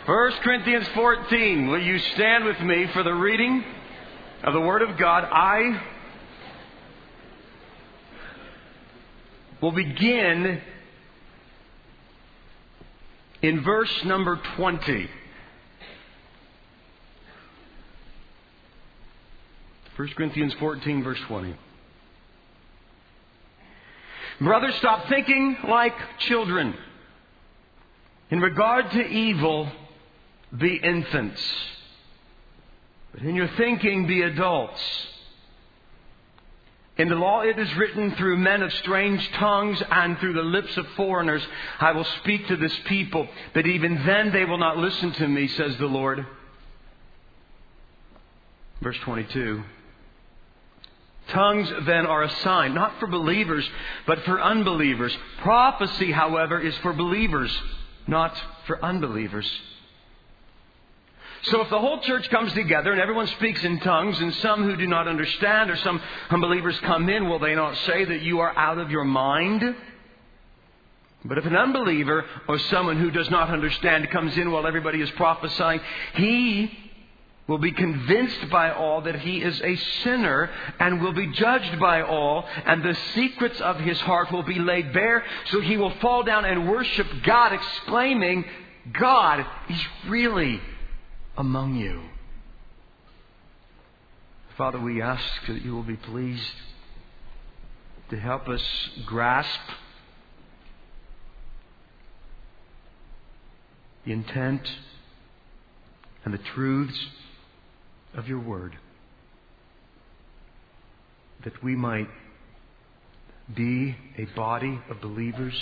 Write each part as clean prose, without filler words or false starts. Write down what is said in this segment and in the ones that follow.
1 Corinthians 14. Will you stand with me for the reading of the Word of God? I will begin in verse number 20. 1 Corinthians 14, verse 20. Brothers, stop thinking like children. In regard to evil, be infants. But in your thinking, be adults. In the law it is written, through men of strange tongues and through the lips of foreigners, I will speak to this people. But even then they will not listen to me, says the Lord. Verse 22. Tongues then are a sign, not for believers, but for unbelievers. Prophecy, however, is for believers, not for unbelievers. So if the whole church comes together and everyone speaks in tongues, and some who do not understand or some unbelievers come in, will they not say that you are out of your mind? But if an unbeliever or someone who does not understand comes in while everybody is prophesying, he will be convinced by all that he is a sinner and will be judged by all, and the secrets of his heart will be laid bare, so he will fall down and worship God, exclaiming, God is really among you. Father, we ask that you will be pleased to help us grasp the intent and the truths of your word, that we might be a body of believers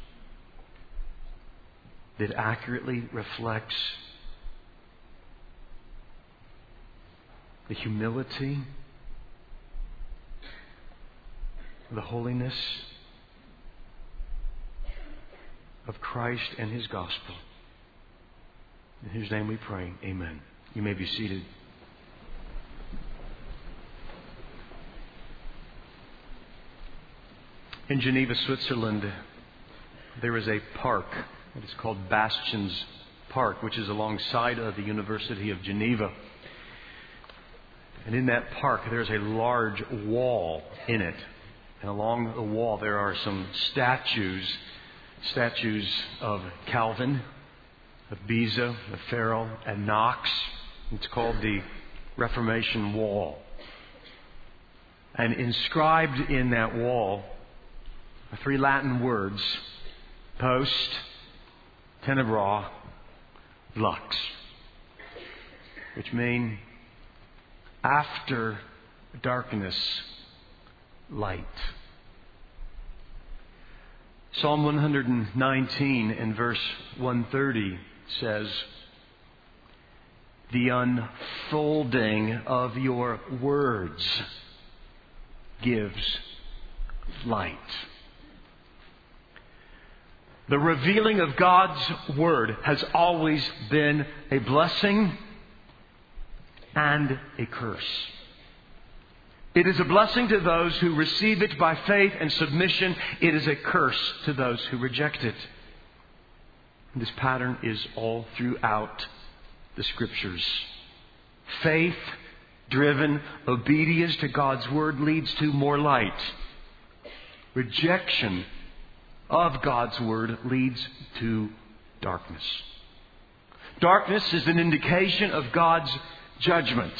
that accurately reflects the humility, the holiness of Christ and His gospel. In His name we pray. Amen. You may be seated. In Geneva, Switzerland, there is a park. It is called Bastien's Park, which is alongside of the University of Geneva. And in that park, there's a large wall in it. And along the wall, there are some statues of Calvin, of Beza, of Farel, and Knox. It's called the Reformation Wall. And inscribed in that wall are three Latin words: post tenebra lux, which mean after darkness, light. Psalm 119 and verse 130 says, the unfolding of your words gives light. The revealing of God's Word has always been a blessing and a curse. It is a blessing to those who receive it by faith and submission. It is a curse to those who reject it. This pattern is all throughout the Scriptures. Faith-driven obedience to God's Word leads to more light. Rejection of God's Word leads to darkness. Darkness is an indication of God's judgment.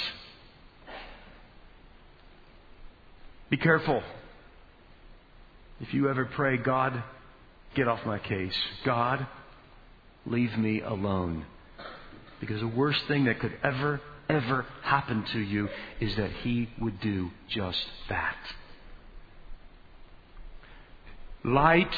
Be careful. If you ever pray, God, get off my case. God, leave me alone. Because the worst thing that could ever happen to you is that He would do just that. Light,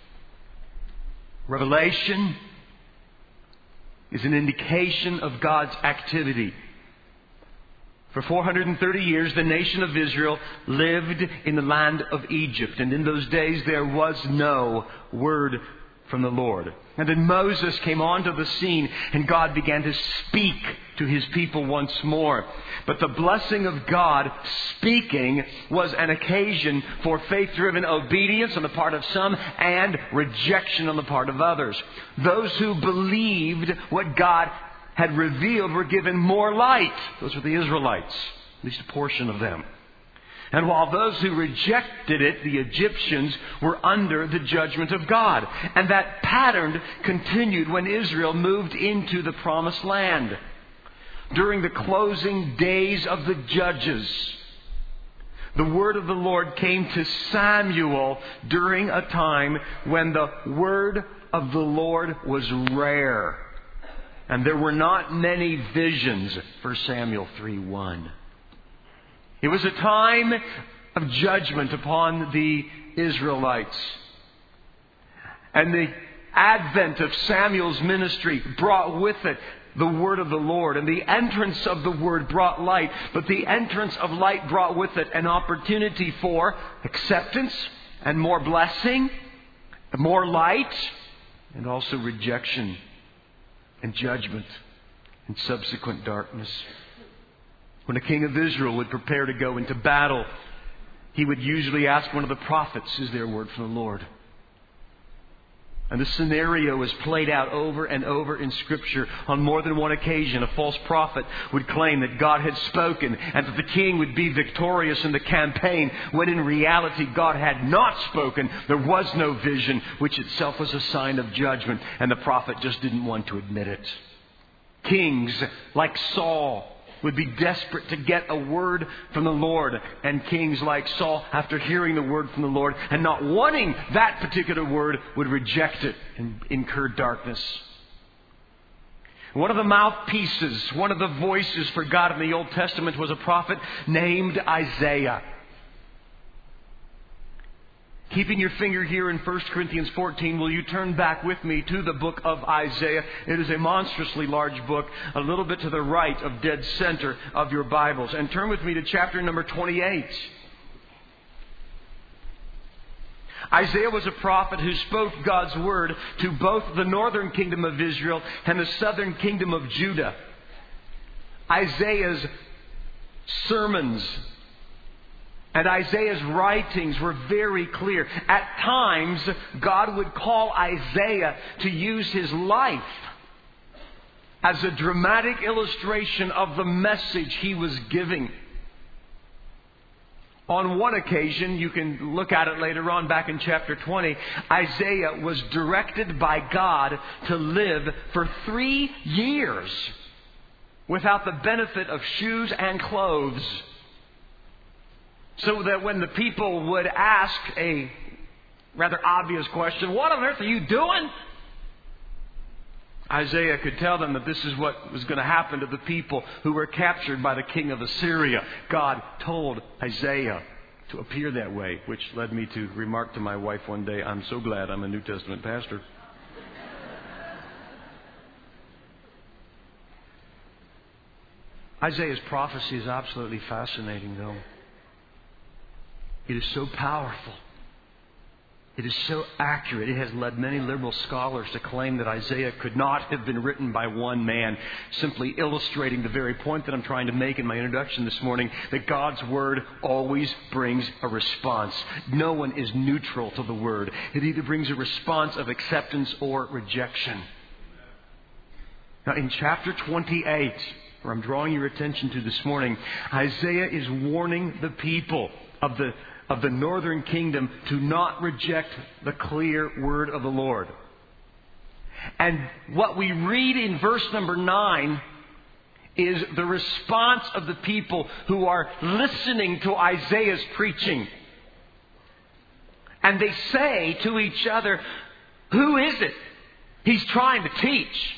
revelation, is an indication of God's activity. For 430 years, the nation of Israel lived in the land of Egypt. And in those days, there was no word from the Lord. And then Moses came onto the scene and God began to speak to His people once more. But the blessing of God speaking was an occasion for faith-driven obedience on the part of some and rejection on the part of others. Those who believed what God had revealed were given more light. Those were the Israelites, at least a portion of them. And while those who rejected it, the Egyptians, were under the judgment of God. And that pattern continued when Israel moved into the Promised Land. During the closing days of the Judges, the word of the Lord came to Samuel during a time when the word of the Lord was rare. And there were not many visions, 1 Samuel 3:1. It was a time of judgment upon the Israelites. And the advent of Samuel's ministry brought with it the word of the Lord. And the entrance of the word brought light. But the entrance of light brought with it an opportunity for acceptance and more blessing, more light, and also rejection and judgment and subsequent darkness. When a king of Israel would prepare to go into battle, he would usually ask one of the prophets, "Is there a word from the Lord?" And the scenario is played out over and over in Scripture. On more than one occasion, a false prophet would claim that God had spoken and that the king would be victorious in the campaign, when in reality God had not spoken. There was no vision, which itself was a sign of judgment, and the prophet just didn't want to admit it. Kings like Saul would be desperate to get a word from the Lord. And kings like Saul, after hearing the word from the Lord and not wanting that particular word, would reject it and incur darkness. One of the mouthpieces, one of the voices for God in the Old Testament was a prophet named Isaiah. Keeping your finger here in 1 Corinthians 14, will you turn back with me to the book of Isaiah? It is a monstrously large book, a little bit to the right of dead center of your Bibles. And turn with me to chapter number 28. Isaiah was a prophet who spoke God's word to both the northern kingdom of Israel and the southern kingdom of Judah. Isaiah's sermons and Isaiah's writings were very clear. At times, God would call Isaiah to use his life as a dramatic illustration of the message he was giving. On one occasion, you can look at it later on back in chapter 20, Isaiah was directed by God to live for 3 years without the benefit of shoes and clothes, so that when the people would ask a rather obvious question, "What on earth are you doing?" Isaiah could tell them that this is what was going to happen to the people who were captured by the king of Assyria. God told Isaiah to appear that way, which led me to remark to my wife one day, "I'm so glad I'm a New Testament pastor." Isaiah's prophecy is absolutely fascinating, though. It is so powerful. It is so accurate. It has led many liberal scholars to claim that Isaiah could not have been written by one man, simply illustrating the very point that I'm trying to make in my introduction this morning, that God's Word always brings a response. No one is neutral to the Word. It either brings a response of acceptance or rejection. Now, in chapter 28, where I'm drawing your attention to this morning, Isaiah is warning the people of the northern kingdom to not reject the clear word of the Lord. And what we read in verse number 9 is the response of the people who are listening to Isaiah's preaching. And they say to each other, "Who is it he's trying to teach?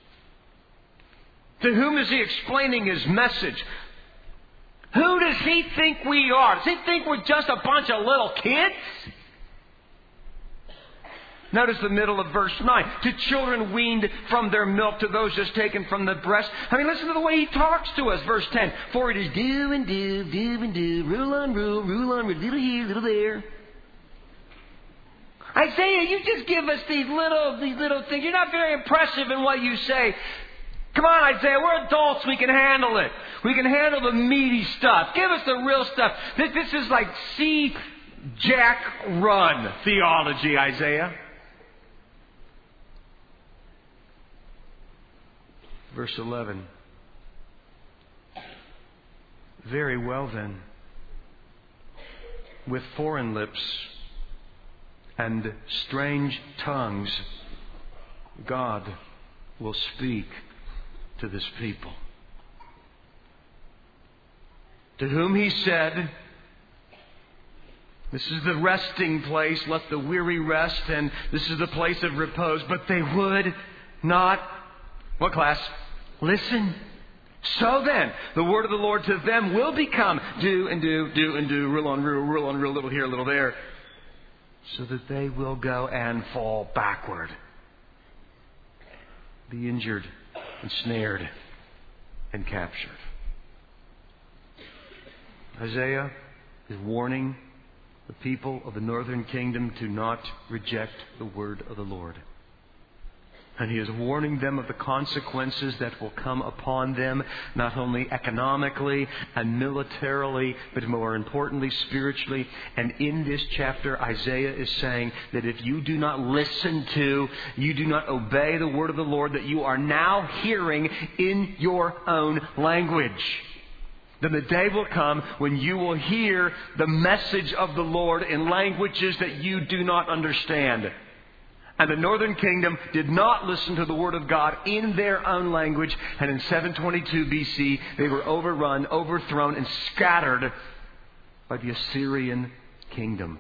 To whom is he explaining his message? Who does he think we are? Does he think we're just a bunch of little kids?" Notice the middle of verse 9. "To children weaned from their milk, to those just taken from the breast." I mean, listen to the way he talks to us. Verse 10. "For it is do and do, do and do, rule on rule, rule on rule, little here, little there." Isaiah, you just give us these little things. You're not very impressive in what you say. Come on, Isaiah, we're adults. We can handle it. We can handle the meaty stuff. Give us the real stuff. This is like see Jack run theology, Isaiah. Verse 11. Very well then. With foreign lips and strange tongues, God will speak to this people. To whom He said, this is the resting place, let the weary rest, and this is the place of repose. But they would not, what class? Listen. So then, the word of the Lord to them will become do and do, do and do, rule on rule, little here, little there, so that they will go and fall backward, be injured and snared and captured. Isaiah is warning the people of the northern kingdom to not reject the word of the Lord. And he is warning them of the consequences that will come upon them, not only economically and militarily, but more importantly, spiritually. And in this chapter, Isaiah is saying that if you do not listen to, you do not obey the word of the Lord that you are now hearing in your own language, then the day will come when you will hear the message of the Lord in languages that you do not understand. And the northern kingdom did not listen to the word of God in their own language. And in 722 BC, they were overrun, overthrown, and scattered by the Assyrian kingdom.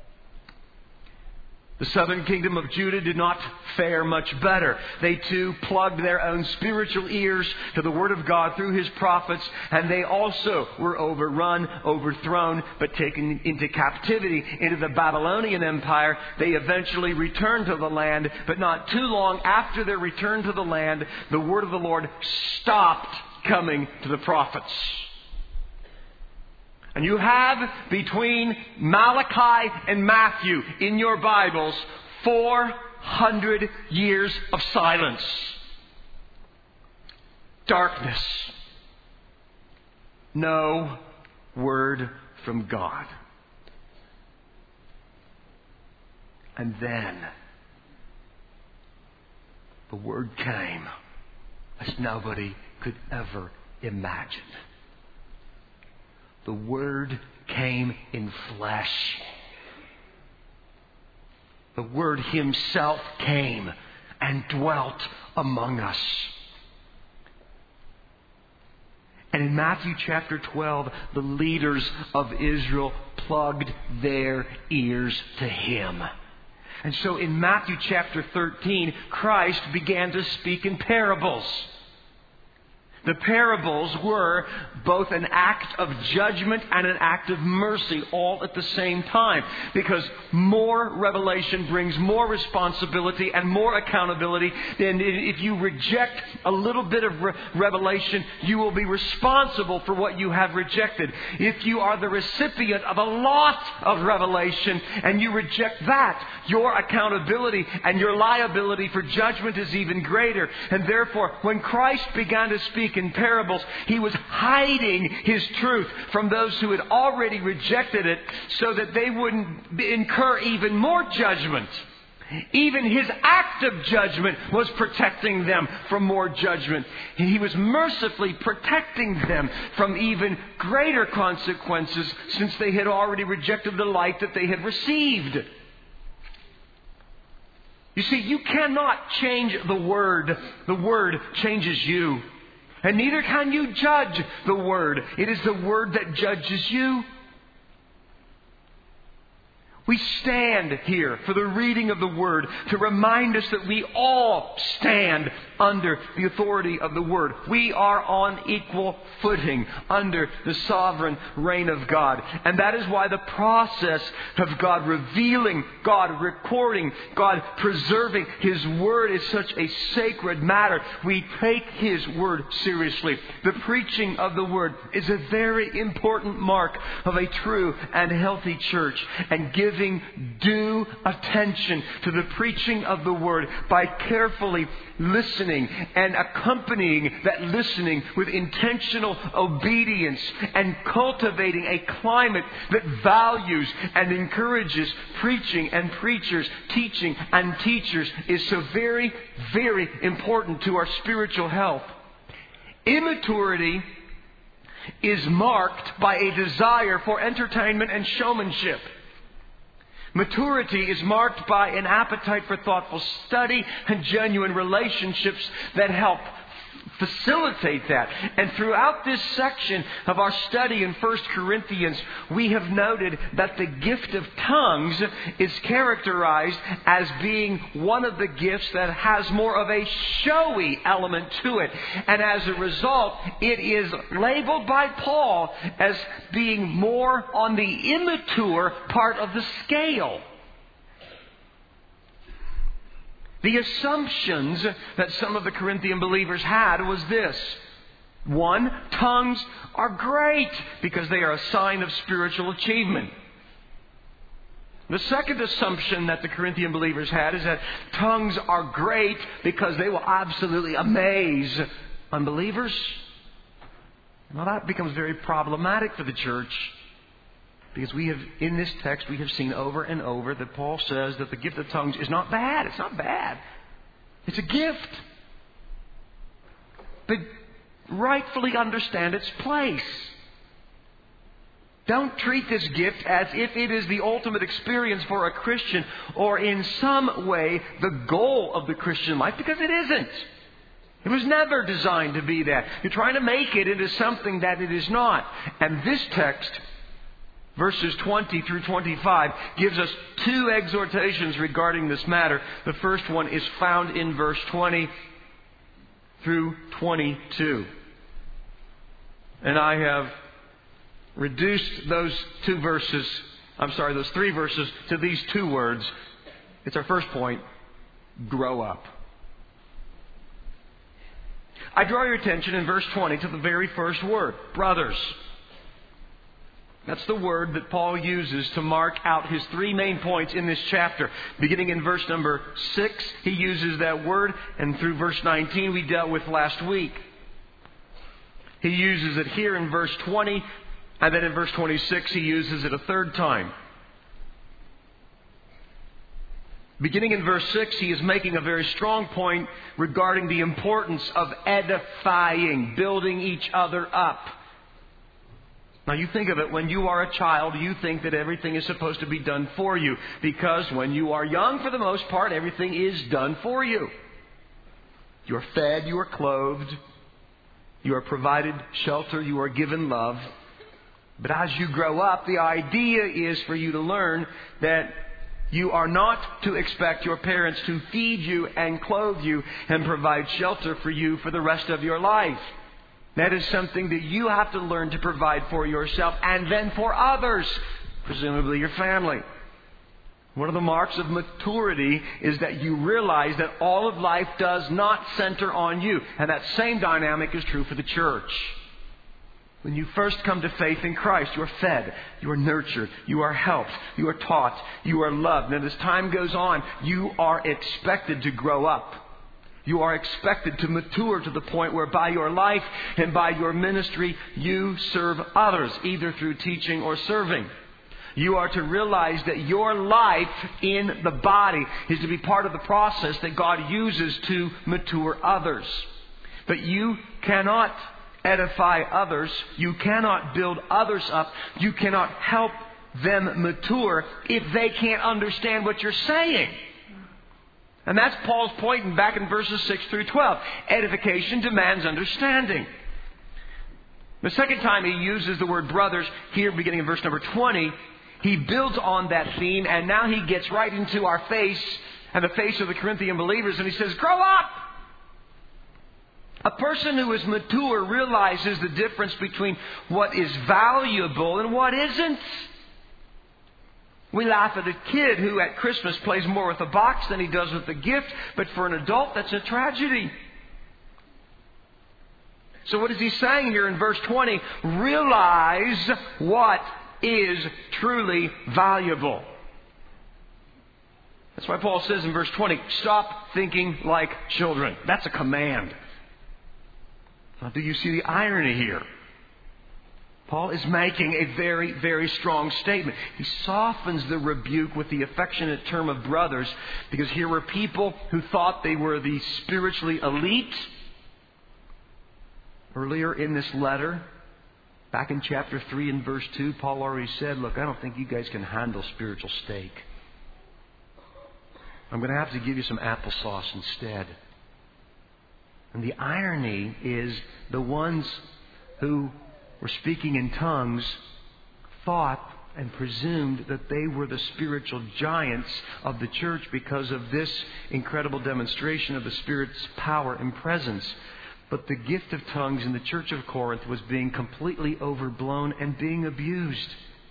The southern kingdom of Judah did not fare much better. They too plugged their own spiritual ears to the word of God through His prophets, and they also were overrun, overthrown, but taken into captivity into the Babylonian Empire. They eventually returned to the land, but not too long after their return to the land, the word of the Lord stopped coming to the prophets. And you have between Malachi and Matthew in your Bibles 400 years of silence. Darkness. No word from God. And then the word came as nobody could ever imagine. The Word came in flesh. The Word Himself came and dwelt among us. And in Matthew chapter 12, the leaders of Israel plugged their ears to Him. And so in Matthew chapter 13, Christ began to speak in parables. The parables were both an act of judgment and an act of mercy all at the same time. Because more revelation brings more responsibility and more accountability. Then if you reject a little bit of revelation, you will be responsible for what you have rejected. If you are the recipient of a lot of revelation and you reject that, your accountability and your liability for judgment is even greater. And therefore, when Christ began to speak in parables, He was hiding His truth from those who had already rejected it so that they wouldn't incur even more judgment. Even His act of judgment was protecting them from more judgment. He was mercifully protecting them from even greater consequences since they had already rejected the light that they had received. You see, you cannot change the Word. The Word changes you. And neither can you judge the Word. It is the Word that judges you. We stand here for the reading of the Word to remind us that we all stand under the authority of the Word. We are on equal footing under the sovereign reign of God. And that is why the process of God revealing, God recording, God preserving His Word is such a sacred matter. We take His Word seriously. The preaching of the Word is a very important mark of a true and healthy church and gives giving due attention to the preaching of the Word, by carefully listening and accompanying that listening with intentional obedience and cultivating a climate that values and encourages preaching and preachers, teaching and teachers, is so very, very important to our spiritual health. Immaturity is marked by a desire for entertainment and showmanship. Maturity is marked by an appetite for thoughtful study and genuine relationships that help facilitate that. And throughout this section of our study in 1 Corinthians, we have noted that the gift of tongues is characterized as being one of the gifts that has more of a showy element to it. And as a result, it is labeled by Paul as being more on the immature part of the scale. The assumptions that some of the Corinthian believers had was this. 1, tongues are great because they are a sign of spiritual achievement. The second assumption that the Corinthian believers had is that tongues are great because they will absolutely amaze unbelievers. Now that becomes very problematic for the church. Because in this text, we have seen over and over that Paul says that the gift of tongues is not bad. It's not bad. It's a gift. But rightfully understand its place. Don't treat this gift as if it is the ultimate experience for a Christian or in some way the goal of the Christian life, because it isn't. It was never designed to be that. You're trying to make it into something that it is not. And this text, verses 20 through 25, gives us 2 exhortations regarding this matter. The first one is found in verse 20 through 22. And I have reduced those 3 verses to these 2 words. It's our first point: grow up. I draw your attention in verse 20 to the very first word, brothers. That's the word that Paul uses to mark out his 3 main points in this chapter. Beginning in verse number 6, he uses that word, and through verse 19 we dealt with last week. He uses it here in verse 20, and then in verse 26 he uses it a third time. Beginning in verse 6, he is making a very strong point regarding the importance of edifying, building each other up. Now you think of it, when you are a child, you think that everything is supposed to be done for you. Because when you are young, for the most part, everything is done for you. You are fed, you are clothed, you are provided shelter, you are given love. But as you grow up, the idea is for you to learn that you are not to expect your parents to feed you and clothe you and provide shelter for you for the rest of your life. That is something that you have to learn to provide for yourself and then for others, presumably your family. One of the marks of maturity is that you realize that all of life does not center on you. And that same dynamic is true for the church. When you first come to faith in Christ, you are fed, you are nurtured, you are helped, you are taught, you are loved. And as time goes on, you are expected to grow up. You are expected to mature to the point where by your life and by your ministry, you serve others, either through teaching or serving. You are to realize that your life in the body is to be part of the process that God uses to mature others. But you cannot edify others. You cannot build others up. You cannot help them mature if they can't understand what you're saying. And that's Paul's point back in verses 6 through 12. Edification demands understanding. The second time he uses the word brothers, here beginning in verse number 20, he builds on that theme, and now he gets right into our face and the face of the Corinthian believers, and he says, grow up! A person who is mature realizes the difference between what is valuable and what isn't. We laugh at a kid who at Christmas plays more with a box than he does with the gift, but for an adult, that's a tragedy. So what is he saying here in verse 20? Realize what is truly valuable. That's why Paul says in verse 20, stop thinking like children. That's a command. Now, do you see the irony here? Paul is making a very, very strong statement. He softens the rebuke with the affectionate term of brothers, because here were people who thought they were the spiritually elite. Earlier in this letter, back in chapter 3 and verse 2, Paul already said, look, I don't think you guys can handle spiritual steak. I'm going to have to give you some applesauce instead. And the irony is the ones who were speaking in tongues thought and presumed that they were the spiritual giants of the church because of this incredible demonstration of the Spirit's power and presence. But the gift of tongues in the church of Corinth was being completely overblown and being abused.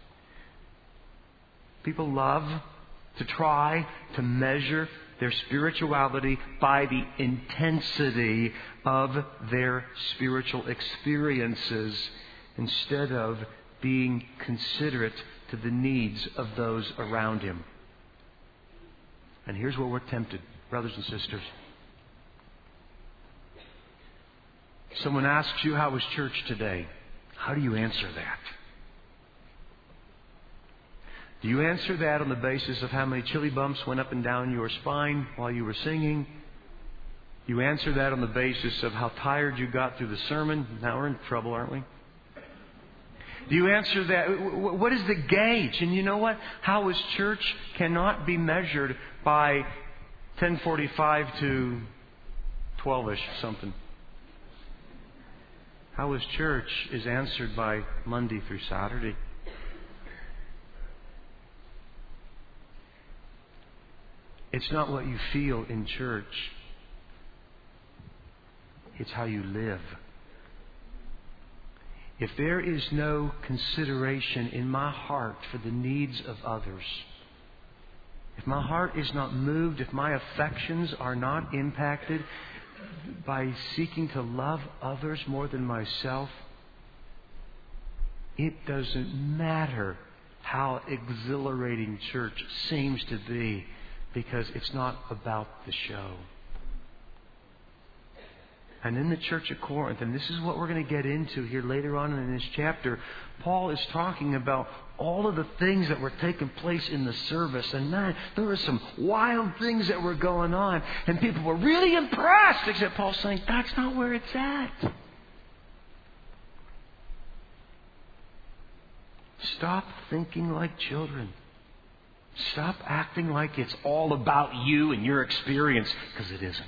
People love to try to measure their spirituality by the intensity of their spiritual experiences instead of being considerate to the needs of those around him. And here's where we're tempted, brothers and sisters. Someone asks you, how was church today? How do you answer that? Do you answer that on the basis of how many chili bumps went up and down your spine while you were singing? You answer that on the basis of how tired you got through the sermon? Now we're in trouble, aren't we? Do you answer that? What is the gauge? And you know what? How is church cannot be measured by 10:45 to 12-ish something. How is church is answered by Monday through Saturday. It's not what you feel in church. It's how you live. If there is no consideration in my heart for the needs of others, if my heart is not moved, if my affections are not impacted by seeking to love others more than myself, it doesn't matter how exhilarating church seems to be, because it's not about the show. And in the church of Corinth, and this is what we're going to get into here later on in this chapter, Paul is talking about all of the things that were taking place in the service. And man, there were some wild things that were going on. And people were really impressed, except Paul's saying, that's not where it's at. Stop thinking like children. Stop acting like it's all about you and your experience, because it isn't.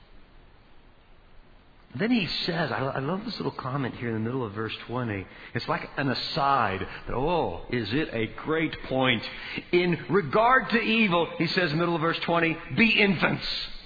Then he says, I love this little comment here in the middle of verse 20. It's like an aside. Oh, is it a great point? In regard to evil, he says in the middle of verse 20, be infants.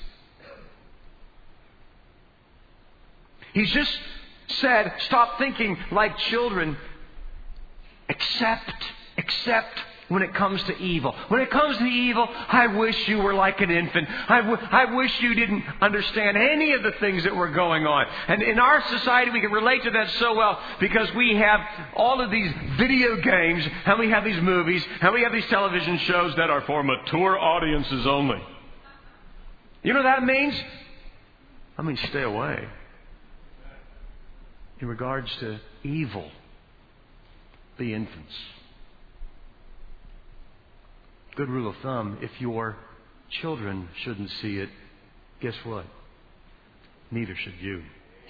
He's just said, stop thinking like children, except when it comes to evil. When it comes to evil, I wish you were like an infant. I wish you didn't understand any of the things that were going on. And in our society, we can relate to that so well because we have all of these video games, and we have these movies, and we have these television shows that are for mature audiences only. You know what that means? That means stay away. In regards to evil, be infants. Good rule of thumb, if your children shouldn't see it, guess what? Neither should you.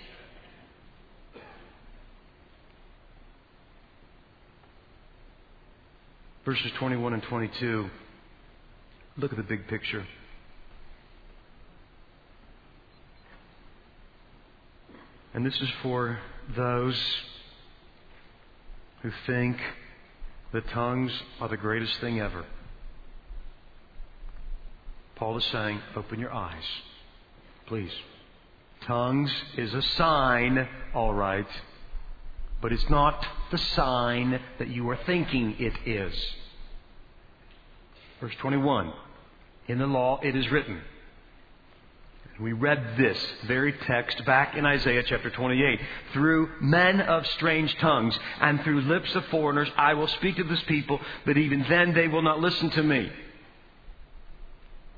Verses 21 and 22. Look at the big picture. And this is for those who think that tongues are the greatest thing ever. Paul is saying, open your eyes, please. Tongues is a sign, all right, but it's not the sign that you are thinking it is. Verse 21, in the law it is written. We read this very text back in Isaiah chapter 28. Through men of strange tongues and through lips of foreigners I will speak to this people, but even then they will not listen to me.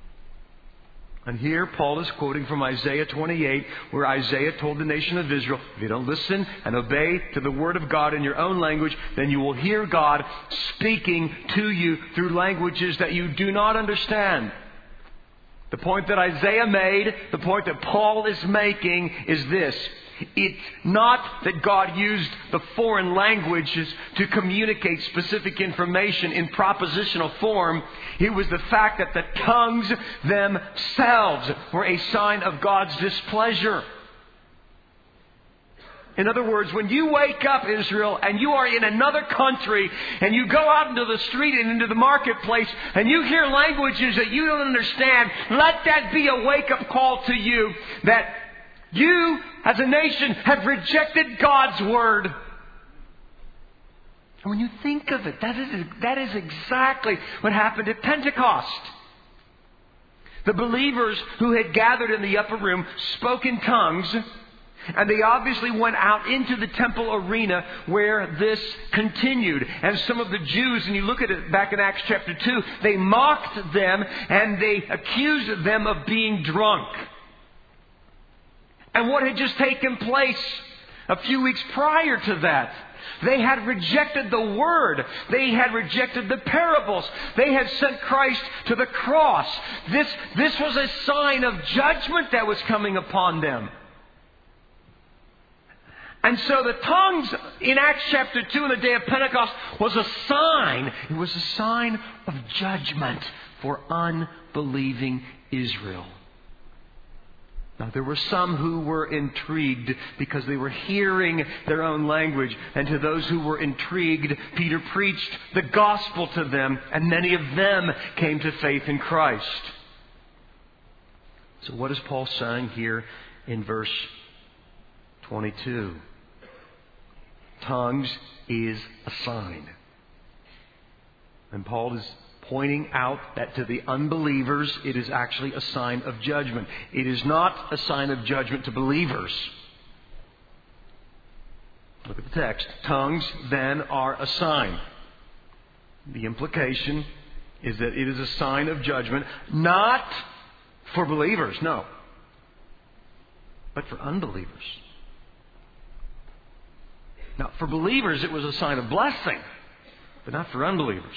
And here Paul is quoting from Isaiah 28, where Isaiah told the nation of Israel, if you don't listen and obey to the Word of God in your own language, then you will hear God speaking to you through languages that you do not understand. The point that Isaiah made, the point that Paul is making is this. It's not that God used the foreign languages to communicate specific information in propositional form. It was the fact that the tongues themselves were a sign of God's displeasure. In other words, when you wake up, Israel, and you are in another country, and you go out into the street and into the marketplace, and you hear languages that you don't understand, let that be a wake-up call to you that you, as a nation, have rejected God's Word. And when you think of it, that is exactly what happened at Pentecost. The believers who had gathered in the upper room spoke in tongues, and they obviously went out into the temple arena where this continued. And some of the Jews, and you look at it back in Acts chapter 2, they mocked them and they accused them of being drunk. And what had just taken place a few weeks prior to that? They had rejected the Word. They had rejected the parables. They had sent Christ to the cross. This was a sign of judgment that was coming upon them. And so the tongues in Acts chapter 2 on the day of Pentecost was a sign. It was a sign of judgment for unbelieving Israel. Now, there were some who were intrigued because they were hearing their own language. And to those who were intrigued, Peter preached the gospel to them, and many of them came to faith in Christ. So what is Paul saying here in verse 22? Tongues is a sign. And Paul is pointing out that to the unbelievers, it is actually a sign of judgment. It is not a sign of judgment to believers. Look at the text. Tongues then are a sign. The implication is that it is a sign of judgment, not for believers, no, but for unbelievers. Now, for believers, it was a sign of blessing, but not for unbelievers.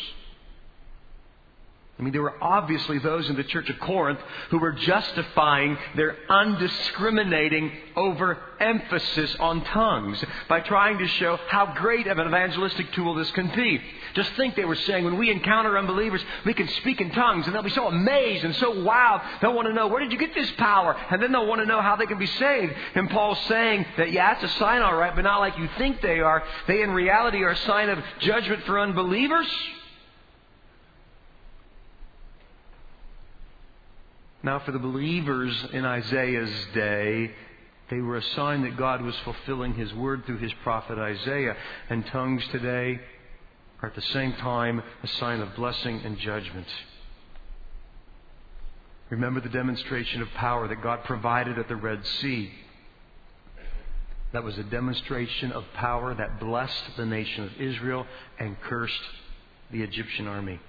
I mean, there were obviously those in the church of Corinth who were justifying their undiscriminating overemphasis on tongues by trying to show how great of an evangelistic tool this can be. Just think, they were saying, when we encounter unbelievers, we can speak in tongues, and they'll be so amazed and so wowed. They'll want to know, where did you get this power? And then they'll want to know how they can be saved. And Paul's saying that, yeah, it's a sign all right, but not like you think they are. They in reality are a sign of judgment for unbelievers. Now, for the believers in Isaiah's day, they were a sign that God was fulfilling His Word through His prophet Isaiah. And tongues today are at the same time a sign of blessing and judgment. Remember the demonstration of power that God provided at the Red Sea. That was a demonstration of power that blessed the nation of Israel and cursed the Egyptian army.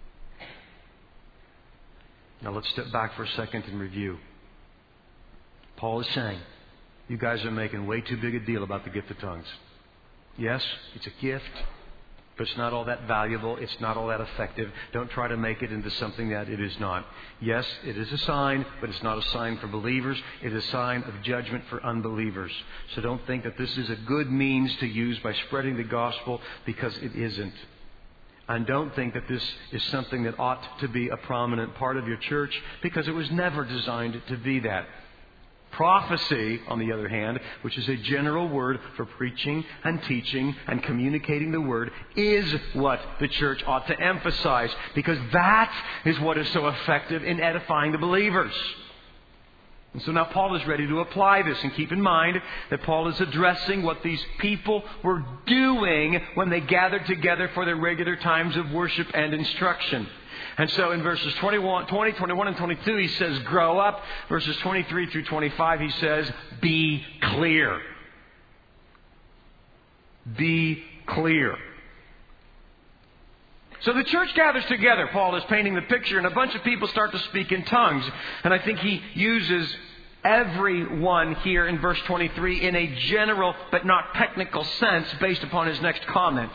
Now let's step back for a second and review. Paul is saying, you guys are making way too big a deal about the gift of tongues. Yes, it's a gift, but it's not all that valuable. It's not all that effective. Don't try to make it into something that it is not. Yes, it is a sign, but it's not a sign for believers. It is a sign of judgment for unbelievers. So don't think that this is a good means to use by spreading the gospel, because it isn't. And don't think that this is something that ought to be a prominent part of your church, because it was never designed to be that. Prophecy, on the other hand, which is a general word for preaching and teaching and communicating the Word, is what the church ought to emphasize, because that is what is so effective in edifying the believers. And so now Paul is ready to apply this. And keep in mind that Paul is addressing what these people were doing when they gathered together for their regular times of worship and instruction. And so in verses 20, 21, and 22, he says, grow up. Verses 23 through 25, he says, be clear. Be clear. So the church gathers together. Paul is painting the picture, and a bunch of people start to speak in tongues. And I think he uses everyone here in verse 23 in a general but not technical sense based upon his next comment.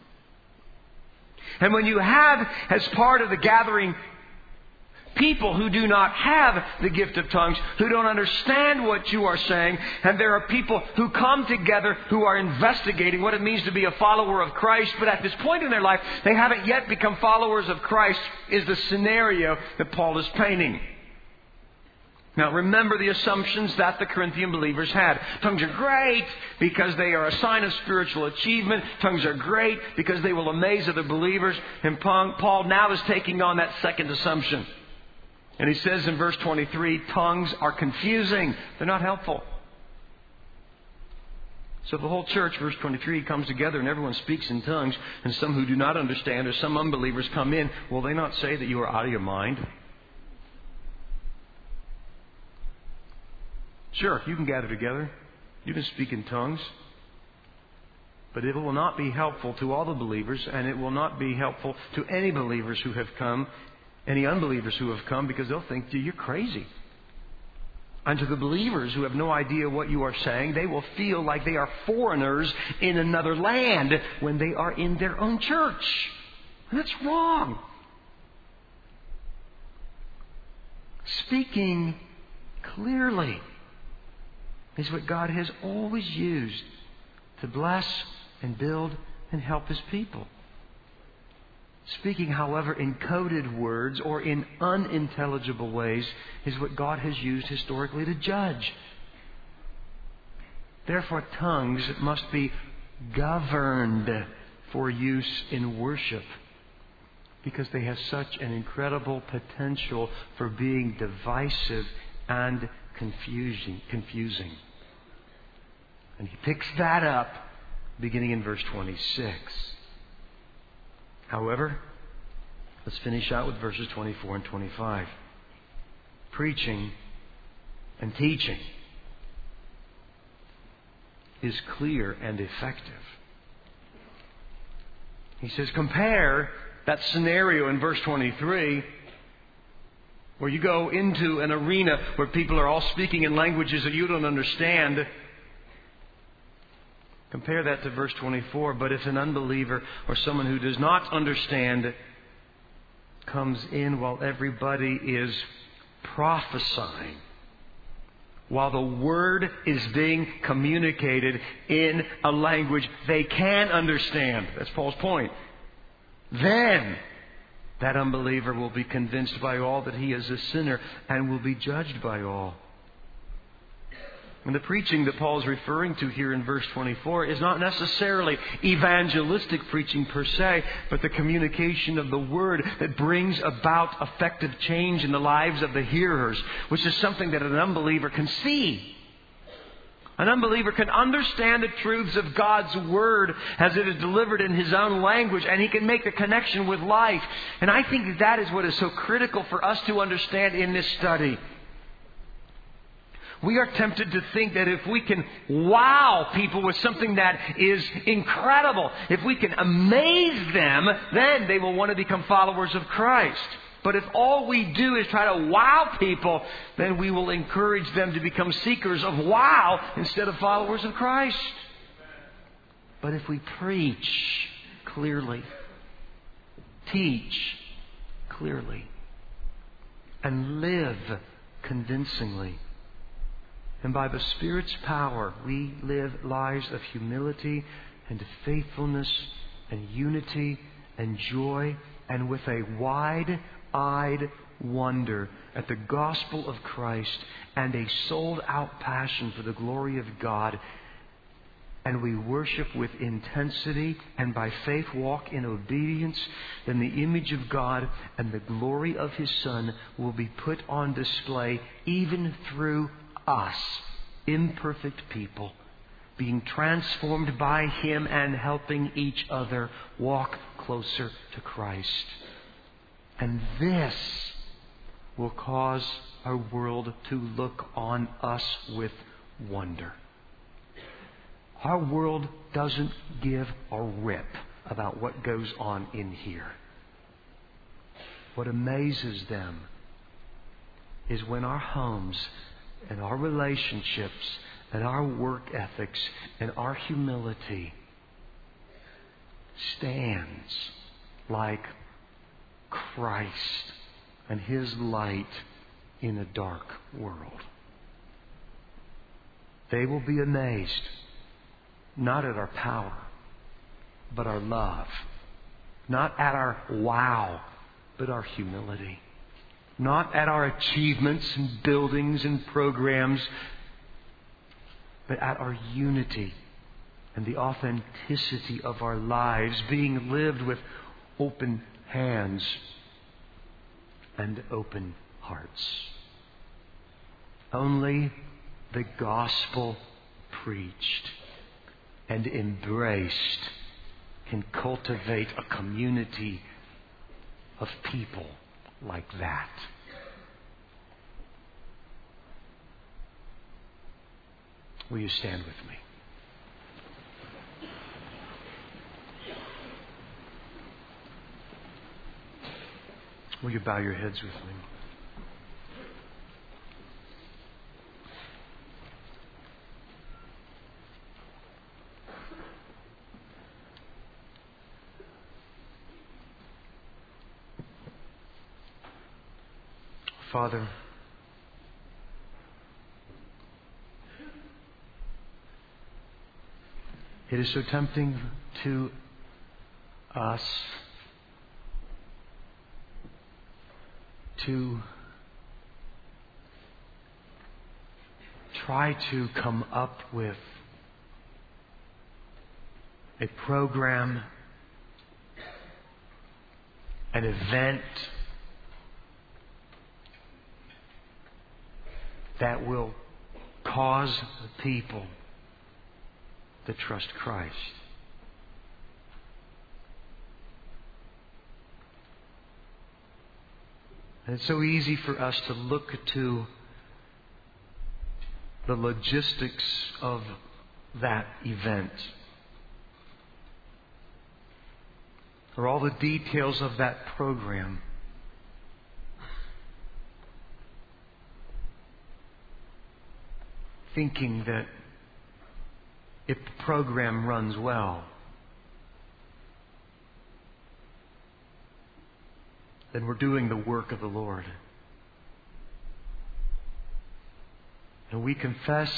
And when you have, as part of the gathering, people who do not have the gift of tongues, who don't understand what you are saying, and there are people who come together who are investigating what it means to be a follower of Christ, but at this point in their life, they haven't yet become followers of Christ, is the scenario that Paul is painting. Now remember the assumptions that the Corinthian believers had. Tongues are great because they are a sign of spiritual achievement. Tongues are great because they will amaze other believers. And Paul now is taking on that second assumption. And he says in verse 23, tongues are confusing. They're not helpful. So the whole church, verse 23, comes together and everyone speaks in tongues. And some who do not understand or some unbelievers come in. Will they not say that you are out of your mind? Sure, you can gather together. You can speak in tongues. But it will not be helpful to all the believers, and it will not be helpful to any believers who have come, any unbelievers who have come, because they'll think, you're crazy. And to the believers who have no idea what you are saying, they will feel like they are foreigners in another land when they are in their own church. And that's wrong. Speaking clearly is what God has always used to bless and build and help His people. Speaking, however, in coded words or in unintelligible ways is what God has used historically to judge. Therefore, tongues must be governed for use in worship because they have such an incredible potential for being divisive and confusing. And he picks that up beginning in verse 26. However, let's finish out with verses 24 and 25. Preaching and teaching is clear and effective. He says, compare that scenario in verse 23 where you go into an arena where people are all speaking in languages that you don't understand. Compare that to verse 24. But if an unbeliever or someone who does not understand comes in while everybody is prophesying, while the word is being communicated in a language they can understand, that's Paul's point, then that unbeliever will be convinced by all that he is a sinner and will be judged by all. And the preaching that Paul is referring to here in verse 24 is not necessarily evangelistic preaching per se, but the communication of the Word that brings about effective change in the lives of the hearers, which is something that an unbeliever can see. An unbeliever can understand the truths of God's Word as it is delivered in his own language, and he can make the connection with life. And I think that is what is so critical for us to understand in this study. We are tempted to think that if we can wow people with something that is incredible, if we can amaze them, then they will want to become followers of Christ. But if all we do is try to wow people, then we will encourage them to become seekers of wow instead of followers of Christ. But if we preach clearly, teach clearly, and live convincingly, and by the Spirit's power, we live lives of humility and faithfulness and unity and joy, and with a wide-eyed wonder at the gospel of Christ and a sold-out passion for the glory of God, and we worship with intensity and by faith walk in obedience, then the image of God and the glory of His Son will be put on display even through us, imperfect people, being transformed by Him and helping each other walk closer to Christ. And this will cause our world to look on us with wonder. Our world doesn't give a rip about what goes on in here. what amazes them is when our homes and our relationships and our work ethics and our humility stands like Christ and His light in a dark world. They will be amazed, not at our power, but our love. Not at our wow, but our humility. Not at our achievements and buildings and programs, but at our unity and the authenticity of our lives being lived with open hands and open hearts. Only the gospel preached and embraced can cultivate a community of people like that. Will you stand with me? Will you bow your heads with me? Father, it is so tempting to us to try to come up with a program, an event that will cause the people to trust Christ. And it's so easy for us to look to the logistics of that event, or all the details of that program, thinking that if the program runs well, then we're doing the work of the Lord. And we confess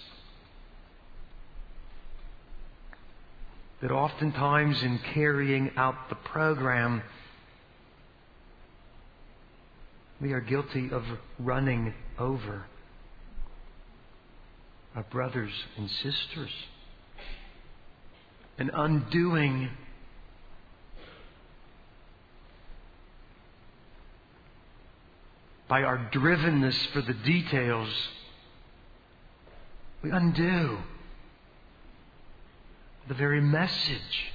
that oftentimes in carrying out the program, we are guilty of running over our brothers and sisters and undoing by our drivenness for the details. We undo the very message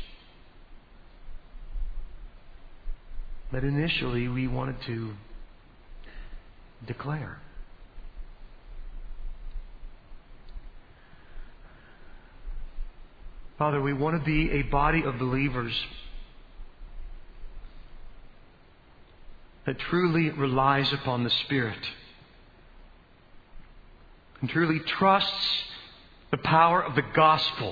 that initially we wanted to declare. Father, we want to be a body of believers that truly relies upon the Spirit and truly trusts the power of the gospel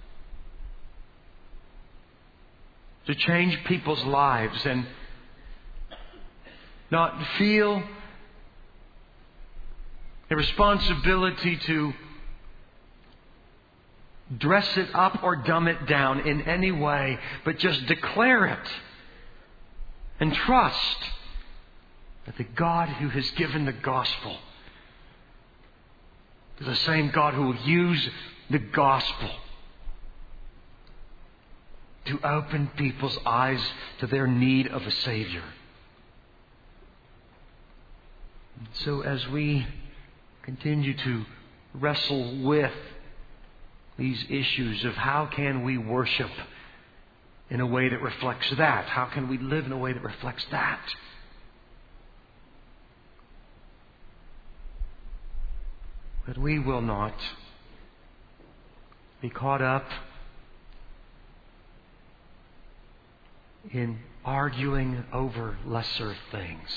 to change people's lives and not feel a responsibility to dress it up or dumb it down in any way, but just declare it and trust that the God who has given the gospel is the same God who will use the gospel to open people's eyes to their need of a Savior. So as we continue to wrestle with these issues of how can we worship in a way that reflects that? How can we live in a way that reflects that? But we will not be caught up in arguing over lesser things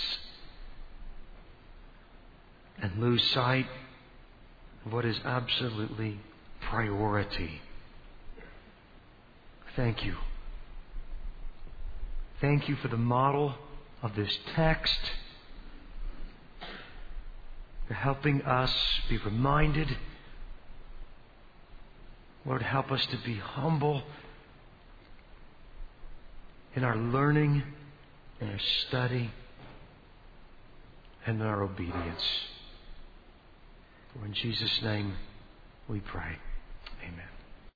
and lose sight of what is absolutely priority. Thank you. Thank you for the model of this text, for helping us be reminded. Lord, help us to be humble in our learning, in our study, and in our obedience. For in Jesus' name we pray. Amen.